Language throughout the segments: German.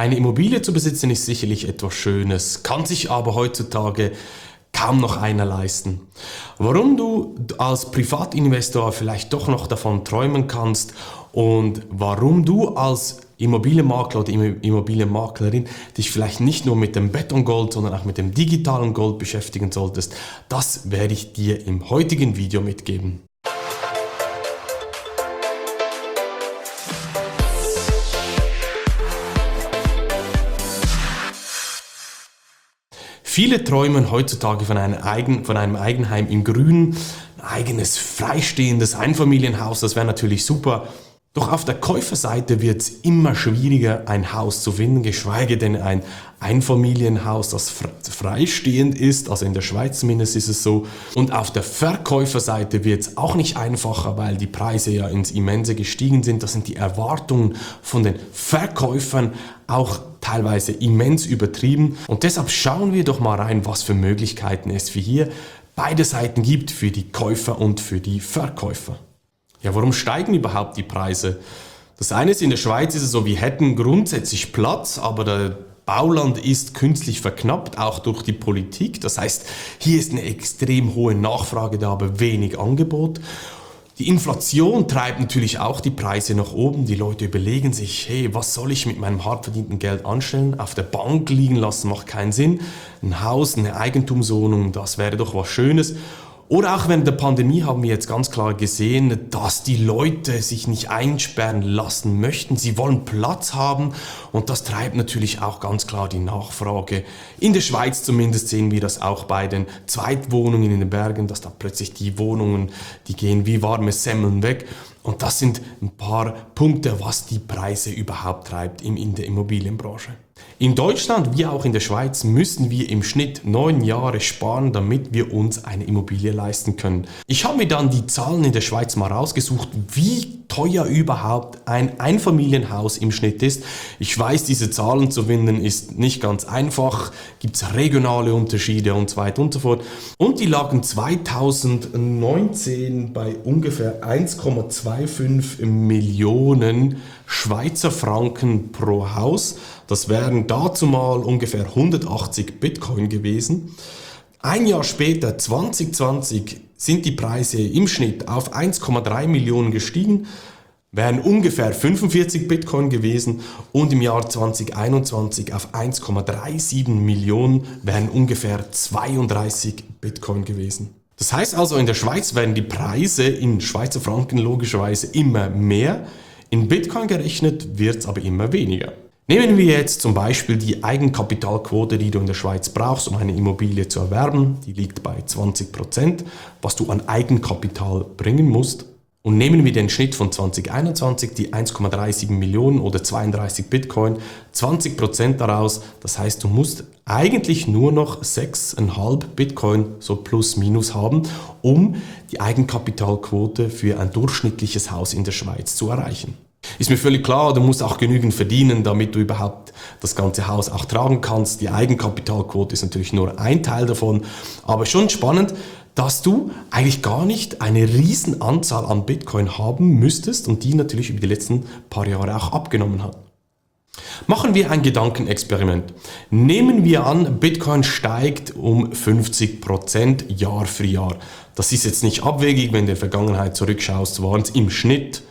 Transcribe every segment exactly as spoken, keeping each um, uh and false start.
Eine Immobilie zu besitzen ist sicherlich etwas Schönes, kann sich aber heutzutage kaum noch einer leisten. Warum du als Privatinvestor vielleicht doch noch davon träumen kannst und warum du als Immobilienmakler oder Immobilienmaklerin dich vielleicht nicht nur mit dem Betongold, sondern auch mit dem digitalen Gold beschäftigen solltest, das werde ich dir im heutigen Video mitgeben. Viele träumen heutzutage von einem, Eigen, von einem Eigenheim im Grünen, ein eigenes freistehendes Einfamilienhaus, das wäre natürlich super. Doch auf der Käuferseite wird es immer schwieriger, ein Haus zu finden, geschweige denn ein Einfamilienhaus, das freistehend ist, also in der Schweiz zumindest ist es so. Und auf der Verkäuferseite wird es auch nicht einfacher, weil die Preise ja ins Immense gestiegen sind. Das sind die Erwartungen von den Verkäufern auch teilweise immens übertrieben. Und deshalb schauen wir doch mal rein, was für Möglichkeiten es für hier beide Seiten gibt, für die Käufer und für die Verkäufer. Ja, warum steigen überhaupt die Preise? Das eine ist, in der Schweiz ist es so, wir hätten grundsätzlich Platz, aber der Bauland ist künstlich verknappt, auch durch die Politik. Das heißt, hier ist eine extrem hohe Nachfrage da, aber wenig Angebot. Die Inflation treibt natürlich auch die Preise nach oben. Die Leute überlegen sich, hey, was soll ich mit meinem hart verdienten Geld anstellen? Auf der Bank liegen lassen macht keinen Sinn. Ein Haus, eine Eigentumswohnung, das wäre doch was Schönes. Oder auch während der Pandemie haben wir jetzt ganz klar gesehen, dass die Leute sich nicht einsperren lassen möchten. Sie wollen Platz haben und das treibt natürlich auch ganz klar die Nachfrage. In der Schweiz zumindest sehen wir das auch bei den Zweitwohnungen in den Bergen, dass da plötzlich die Wohnungen, die gehen wie warme Semmeln weg. Und das sind ein paar Punkte, was die Preise überhaupt treibt in der Immobilienbranche. In Deutschland wie auch in der Schweiz müssen wir im Schnitt neun Jahre sparen, damit wir uns eine Immobilie leisten können. Ich habe mir dann die Zahlen in der Schweiz mal rausgesucht, wie teuer überhaupt ein Einfamilienhaus im Schnitt ist. Ich weiß, diese Zahlen zu finden ist nicht ganz einfach, gibt es regionale Unterschiede und so weiter und so fort. Und die lagen zweitausendneunzehn bei ungefähr eins Komma fünfundzwanzig Millionen Schweizer Franken pro Haus. Das wären dazumal ungefähr hundertachtzig Bitcoin gewesen. Ein Jahr später, zwanzig zwanzig, sind die Preise im Schnitt auf eins Komma drei Millionen gestiegen, wären ungefähr fünfundvierzig Bitcoin gewesen und im Jahr zwanzig einundzwanzig auf eins Komma siebenunddreißig Millionen wären ungefähr zweiunddreißig Bitcoin gewesen. Das heißt also, in der Schweiz werden die Preise in Schweizer Franken logischerweise immer mehr, in Bitcoin gerechnet wird es aber immer weniger. Nehmen wir jetzt zum Beispiel die Eigenkapitalquote, die du in der Schweiz brauchst, um eine Immobilie zu erwerben. Die liegt bei zwanzig Prozent, was du an Eigenkapital bringen musst. Und nehmen wir den Schnitt von zwanzig einundzwanzig, die eins Komma siebenunddreißig Millionen oder zweiunddreißig Bitcoin, zwanzig Prozent daraus. Das heißt, du musst eigentlich nur noch sechs Komma fünf Bitcoin so plus minus haben, um die Eigenkapitalquote für ein durchschnittliches Haus in der Schweiz zu erreichen. Ist mir völlig klar, du musst auch genügend verdienen, damit du überhaupt das ganze Haus auch tragen kannst. Die Eigenkapitalquote ist natürlich nur ein Teil davon, aber schon spannend, dass du eigentlich gar nicht eine riesen Anzahl an Bitcoin haben müsstest und die natürlich über die letzten paar Jahre auch abgenommen hat. Machen wir ein Gedankenexperiment. Nehmen wir an, Bitcoin steigt um fünfzig Prozent Jahr für Jahr. Das ist jetzt nicht abwegig, wenn du in der Vergangenheit zurückschaust, waren es im Schnitt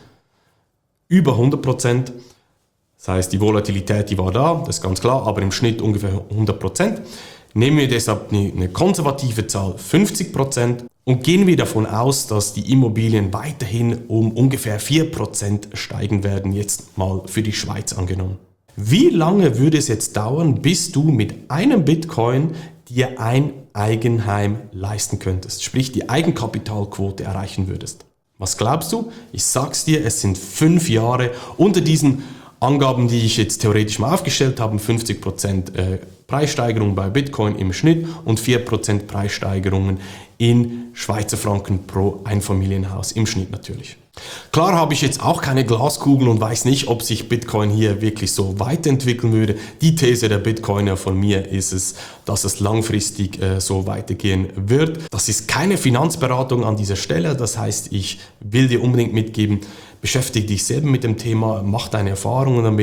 über hundert Prozent. Das heißt, die Volatilität, die war da, das ist ganz klar, aber im Schnitt ungefähr hundert Prozent. Nehmen wir deshalb eine, eine konservative Zahl, fünfzig Prozent, und gehen wir davon aus, dass die Immobilien weiterhin um ungefähr vier Prozent steigen werden, jetzt mal für die Schweiz angenommen. Wie lange würde es jetzt dauern, bis du mit einem Bitcoin dir ein Eigenheim leisten könntest, sprich die Eigenkapitalquote erreichen würdest? Was glaubst du? Ich sag's dir, es sind fünf Jahre. Unter diesen Angaben, die ich jetzt theoretisch mal aufgestellt habe, fünfzig Prozent äh, Preissteigerung bei Bitcoin im Schnitt und vier Prozent Preissteigerungen in Schweizer Franken pro Einfamilienhaus im Schnitt natürlich. Klar habe ich jetzt auch keine Glaskugel und weiß nicht, ob sich Bitcoin hier wirklich so weiterentwickeln würde. Die These der Bitcoiner von mir ist es, dass es langfristig äh, so weitergehen wird. Das ist keine Finanzberatung an dieser Stelle. Das heißt, ich will dir unbedingt mitgeben, beschäftige dich selber mit dem Thema, mach deine Erfahrungen damit.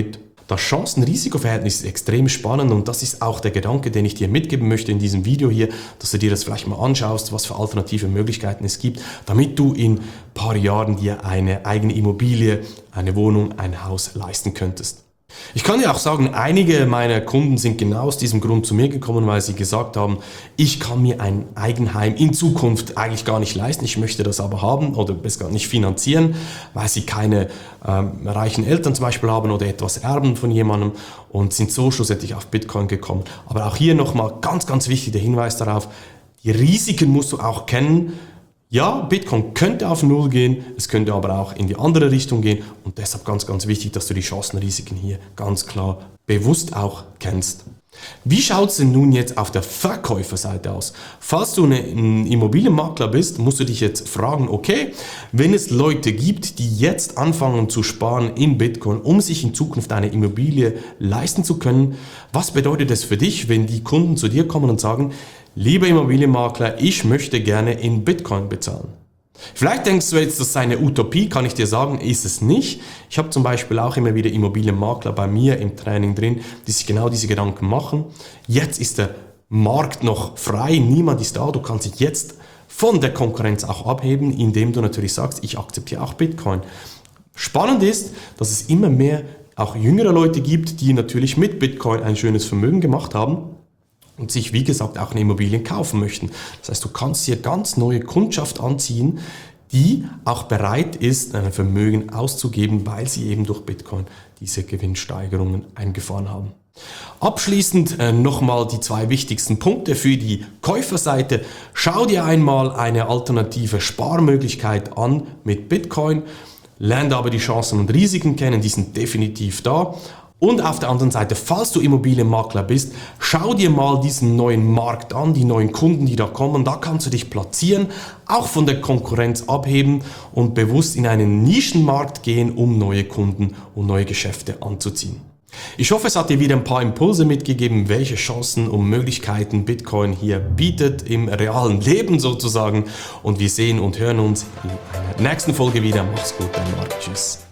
Das Chancen-Risiko-Verhältnis ist extrem spannend und das ist auch der Gedanke, den ich dir mitgeben möchte in diesem Video hier, dass du dir das vielleicht mal anschaust, was für alternative Möglichkeiten es gibt, damit du in ein paar Jahren dir eine eigene Immobilie, eine Wohnung, ein Haus leisten könntest. Ich kann dir auch sagen, einige meiner Kunden sind genau aus diesem Grund zu mir gekommen, weil sie gesagt haben, ich kann mir ein Eigenheim in Zukunft eigentlich gar nicht leisten, ich möchte das aber haben oder besser nicht finanzieren, weil sie keine ähm, reichen Eltern zum Beispiel haben oder etwas erben von jemandem und sind so schlussendlich auf Bitcoin gekommen. Aber auch hier nochmal ganz, ganz wichtig der Hinweis darauf, die Risiken musst du auch kennen. Ja, Bitcoin könnte auf Null gehen, es könnte aber auch in die andere Richtung gehen und deshalb ganz, ganz wichtig, dass du die Chancenrisiken hier ganz klar bewusst auch kennst. Wie schaut es denn nun jetzt auf der Verkäuferseite aus? Falls du ein Immobilienmakler bist, musst du dich jetzt fragen, okay, wenn es Leute gibt, die jetzt anfangen zu sparen in Bitcoin, um sich in Zukunft eine Immobilie leisten zu können, was bedeutet das für dich, wenn die Kunden zu dir kommen und sagen, lieber Immobilienmakler, ich möchte gerne in Bitcoin bezahlen? Vielleicht denkst du jetzt, das sei eine Utopie, kann ich dir sagen, ist es nicht. Ich habe zum Beispiel auch immer wieder Immobilienmakler bei mir im Training drin, die sich genau diese Gedanken machen. Jetzt ist der Markt noch frei, niemand ist da, du kannst dich jetzt von der Konkurrenz auch abheben, indem du natürlich sagst, ich akzeptiere auch Bitcoin. Spannend ist, dass es immer mehr auch jüngere Leute gibt, die natürlich mit Bitcoin ein schönes Vermögen gemacht haben und sich, wie gesagt, auch eine Immobilie kaufen möchten. Das heißt, du kannst hier ganz neue Kundschaft anziehen, die auch bereit ist, ein Vermögen auszugeben, weil sie eben durch Bitcoin diese Gewinnsteigerungen eingefahren haben. Abschließend äh, nochmal die zwei wichtigsten Punkte für die Käuferseite. Schau dir einmal eine alternative Sparmöglichkeit an mit Bitcoin, lerne aber die Chancen und Risiken kennen, die sind definitiv da. Und auf der anderen Seite, falls du Immobilienmakler bist, schau dir mal diesen neuen Markt an, die neuen Kunden, die da kommen. Da kannst du dich platzieren, auch von der Konkurrenz abheben und bewusst in einen Nischenmarkt gehen, um neue Kunden und neue Geschäfte anzuziehen. Ich hoffe, es hat dir wieder ein paar Impulse mitgegeben, welche Chancen und Möglichkeiten Bitcoin hier bietet im realen Leben sozusagen. Und wir sehen und hören uns in einer nächsten Folge wieder. Mach's gut, dein Marc. Tschüss.